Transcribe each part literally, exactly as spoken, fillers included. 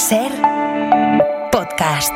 Ser Podcast.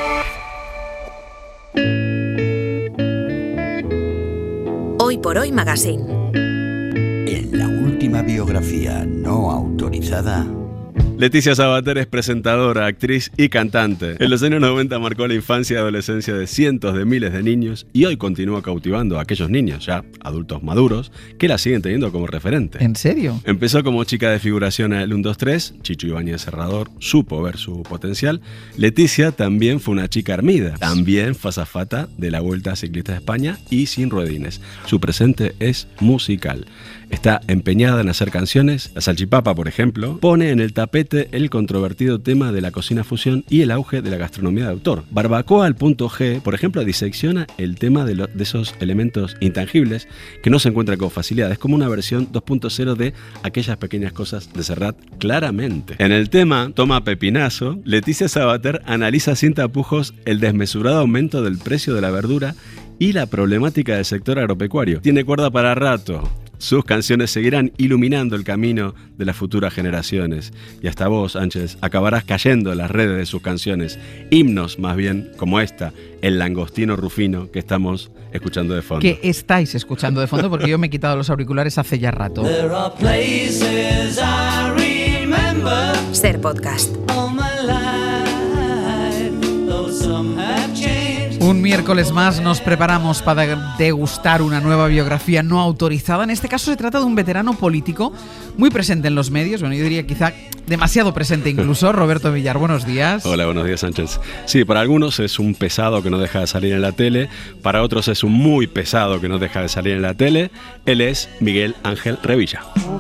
Hoy por Hoy Magazine. En la última biografía no autorizada... Leticia Sabater es presentadora, actriz y cantante. En los años noventa marcó la infancia y adolescencia de cientos de miles de niños y hoy continúa cautivando a aquellos niños, ya adultos maduros, que la siguen teniendo como referente. ¿En serio? Empezó como chica de figuración en el uno dos tres, Chicho Ibáñez Serrador supo ver su potencial. Leticia también fue una chica armida, también fue azafata de la Vuelta Ciclista de España y sin ruedines. Su presente es musical. Está empeñada en hacer canciones. La Salchipapa, por ejemplo, pone en el tapete el controvertido tema de la cocina fusión y el auge de la gastronomía de autor. Barbacoa al punto G, por ejemplo, disecciona el tema de, lo, de esos elementos intangibles que no se encuentran con facilidad. Es como una versión dos punto cero de aquellas pequeñas cosas de Serrat, claramente. En el tema Toma Pepinazo, Leticia Sabater analiza sin tapujos el desmesurado aumento del precio de la verdura y la problemática del sector agropecuario. Tiene cuerda para rato. Sus canciones seguirán iluminando el camino de las futuras generaciones. Y hasta vos, Ángels, acabarás cayendo en las redes de sus canciones. Himnos, más bien, como esta, El Langostino Rufino, que estamos escuchando de fondo. Que estáis escuchando de fondo porque yo me he quitado los auriculares hace ya rato. There are places I remember Ser Podcast. all my life, though some have changed. Un miércoles más nos preparamos para degustar una nueva biografía no autorizada. En este caso se trata de un veterano político muy presente en los medios. Bueno, yo diría quizá demasiado presente incluso. Roberto Villar, buenos días. Hola, buenos días, Sánchez. Sí, para algunos es un pesado que no deja de salir en la tele. Para otros es un muy pesado que no deja de salir en la tele. Él es Miguel Ángel Revilla.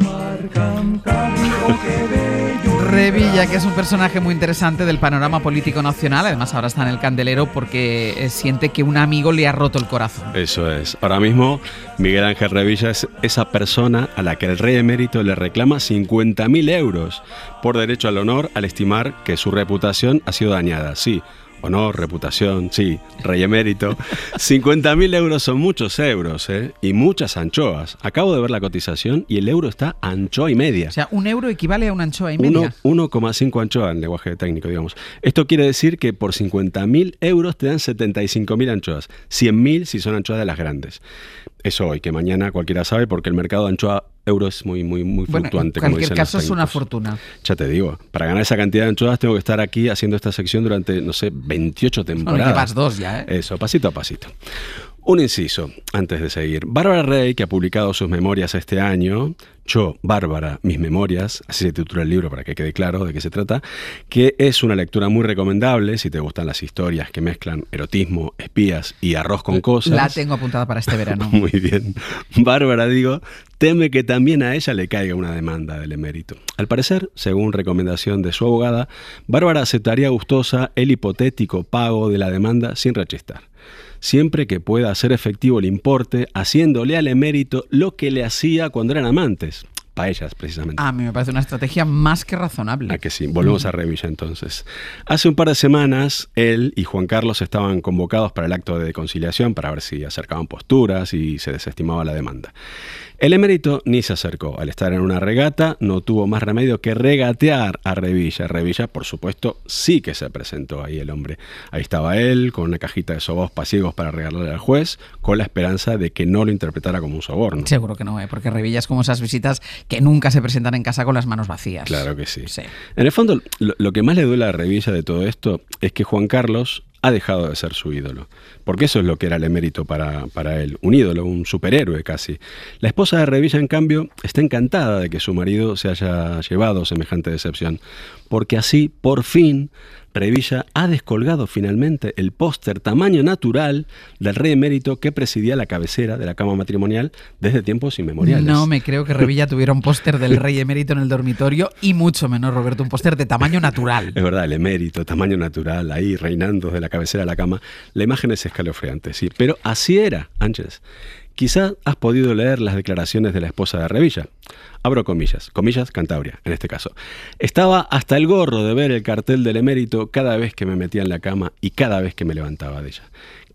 Revilla, que es un personaje muy interesante del panorama político nacional. Además ahora está en el candelero porque siente que un amigo le ha roto el corazón. Eso es. Ahora mismo Miguel Ángel Revilla es esa persona a la que el rey emérito le reclama cincuenta mil euros por derecho al honor al estimar que su reputación ha sido dañada. Sí, honor, reputación, sí, rey emérito. cincuenta mil euros son muchos euros, ¿eh? Y muchas anchoas. Acabo de ver la cotización y el euro está a anchoa y media. O sea, un euro equivale a una anchoa y media. uno coma cinco anchoas en lenguaje técnico, digamos. Esto quiere decir que por cincuenta mil euros te dan setenta y cinco mil anchoas. cien mil si son anchoas de las grandes. Eso hoy, que mañana cualquiera sabe porque el mercado de anchoa euro es muy, muy, muy Bueno, fluctuante. en cualquier como dicen caso los es una técnicos. fortuna. Ya te digo, para ganar esa cantidad de anchoas tengo que estar aquí haciendo esta sección durante, no sé, veintiocho Bueno, temporadas. llevas dos ya, ¿eh? Eso, pasito a pasito. Un inciso, antes de seguir. Bárbara Rey, que ha publicado sus memorias este año, Yo, Bárbara, mis memorias, así se titula el libro para que quede claro de qué se trata, que es una lectura muy recomendable si te gustan las historias que mezclan erotismo, espías y arroz con cosas. La tengo apuntada para este verano. Muy bien. Bárbara, digo, teme que también a ella le caiga una demanda del emérito. Al parecer, según recomendación de su abogada, Bárbara aceptaría gustosa el hipotético pago de la demanda sin rechistar, siempre que pueda hacer efectivo el importe, haciéndole al emérito lo que le hacía cuando eran amantes. Para ellas, precisamente. A mí me parece una estrategia más que razonable. ¿A que sí? Volvemos a Revilla entonces. Hace un par de semanas, él y Juan Carlos estaban convocados para el acto de conciliación para ver si acercaban posturas y se desestimaba la demanda. El emérito ni se acercó. Al estar en una regata, no tuvo más remedio que regatear a Revilla. Revilla, por supuesto, sí que se presentó ahí el hombre. Ahí estaba él, con una cajita de sobos pasiegos para regalarle al juez, con la esperanza de que no lo interpretara como un soborno. Seguro que no, ¿eh? Porque Revilla es como esas visitas que nunca se presentan en casa con las manos vacías. Claro que sí. Sí. En el fondo, lo, lo que más le duele a Revilla de todo esto es que Juan Carlos ha dejado de ser su ídolo. Porque eso es lo que era el emérito para, para él. Un ídolo, un superhéroe casi. La esposa de Revilla, en cambio, está encantada de que su marido se haya llevado semejante decepción. Porque así, por fin, Revilla ha descolgado finalmente el póster tamaño natural del rey emérito que presidía la cabecera de la cama matrimonial desde tiempos inmemoriales. No me creo que Revilla tuviera un póster del rey emérito en el dormitorio y mucho menos, Roberto, un póster de tamaño natural. Es verdad, el emérito, tamaño natural, ahí reinando desde la cabecera de la cama. La imagen es escalofriante, sí. Pero así era, Ángels. Quizá has podido leer las declaraciones de la esposa de Revilla. Abro comillas, comillas Cantabria, en este caso. Estaba hasta el gorro de ver el cartel del emérito cada vez que me metía en la cama y cada vez que me levantaba de ella.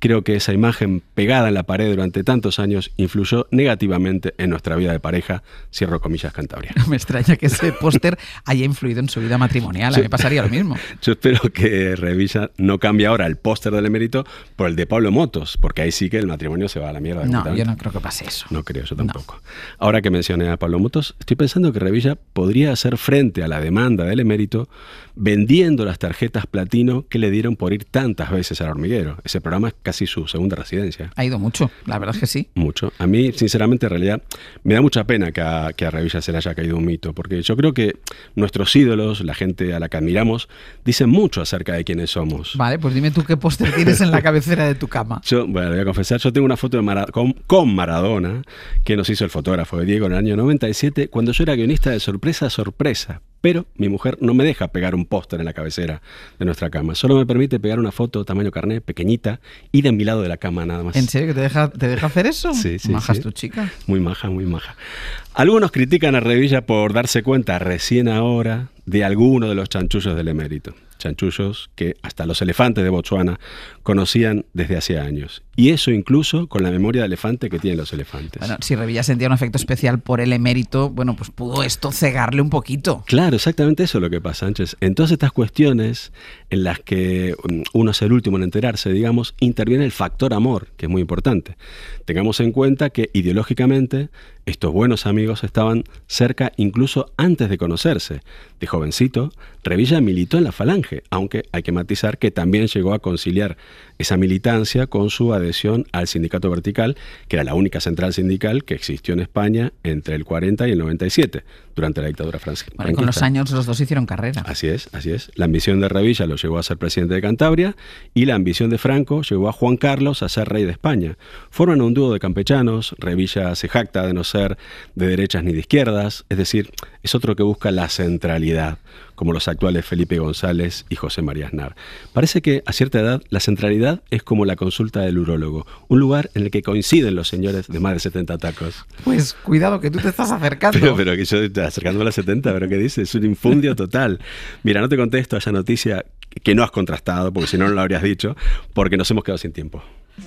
Creo que esa imagen pegada en la pared durante tantos años influyó negativamente en nuestra vida de pareja, cierro comillas, Cantabria. No me extraña que ese póster haya influido en su vida matrimonial, a mí me pasaría lo mismo. Yo espero que Revilla no cambie ahora el póster del emérito por el de Pablo Motos, porque ahí sí que el matrimonio se va a la mierda. No, yo no creo que pase eso. No creo, yo tampoco. No. Ahora que mencioné a Pablo Motos, estoy pensando que Revilla podría hacer frente a la demanda del emérito vendiendo las tarjetas platino que le dieron por ir tantas veces al Hormiguero. Ese programa es casi su segunda residencia. Ha ido mucho, la verdad es que sí. Mucho. A mí, sinceramente, en realidad, me da mucha pena que a, que a Revilla se le haya caído un mito, porque yo creo que nuestros ídolos, la gente a la que admiramos, dicen mucho acerca de quiénes somos. Vale, pues dime tú qué póster tienes en la cabecera de tu cama. Yo, bueno, le voy a confesar, yo tengo una foto de Mara- con, con Maradona, que nos hizo el fotógrafo de Diego en el año noventa y siete, cuando yo era guionista de Sorpresa a Sorpresa. Pero mi mujer no me deja pegar un póster en la cabecera de nuestra cama. Solo me permite pegar una foto tamaño carné, pequeñita, y de mi lado de la cama nada más. ¿En serio que te deja, te deja hacer eso? Sí, sí, Maja sí. es tu chica. Muy maja, muy maja. Algunos critican a Revilla por darse cuenta recién ahora de alguno de los chanchullos del emérito. Chanchullos que hasta los elefantes de Botsuana conocían desde hace años. Y eso incluso con la memoria de elefante que tienen los elefantes. Bueno, si Revilla sentía un afecto especial por el emérito, bueno, pues pudo esto cegarle un poquito. Claro, exactamente eso es lo que pasa, Sánchez. En todas estas cuestiones en las que uno es el último en enterarse, digamos, interviene el factor amor, que es muy importante. Tengamos en cuenta que ideológicamente estos buenos amigos estaban cerca incluso antes de conocerse. De jovencito, Revilla militó en la Falange, aunque hay que matizar que también llegó a conciliar esa militancia con su adhesión al Sindicato Vertical, que era la única central sindical que existió en España entre el cuarenta y el noventa y siete, durante la dictadura franquista. Bueno, con los años los dos hicieron carrera. Así es, así es. La ambición de Revilla lo llevó a ser presidente de Cantabria y la ambición de Franco llevó a Juan Carlos a ser rey de España. Forman un dúo de campechanos. Revilla se jacta de no ser de derechas ni de izquierdas, es decir, es otro que busca la centralidad, como los actuales Felipe González y José María Aznar. Parece que a cierta edad la centralidad es como la consulta del urólogo, un lugar en el que coinciden los señores de más de setenta tacos. Pues cuidado que tú te estás acercando. Pero, pero que yo acercándome a las setenta, ¿pero qué dices? Es un infundio total. Mira, no te contesto a esa noticia que no has contrastado, porque si no, no lo habrías dicho, porque nos hemos quedado sin tiempo.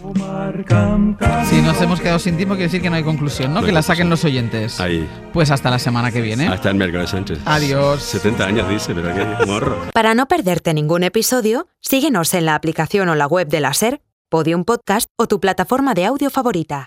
Si nos hemos quedado sin tiempo, quiere decir que no hay conclusión, ¿no? No que hay la saquen los oyentes. Ahí. Pues hasta la semana que viene. Hasta el miércoles, Sánchez. Adiós. setenta años dice, pero qué morro. Para no perderte ningún episodio, síguenos en la aplicación o la web de la SER, Podium Podcast o tu plataforma de audio favorita.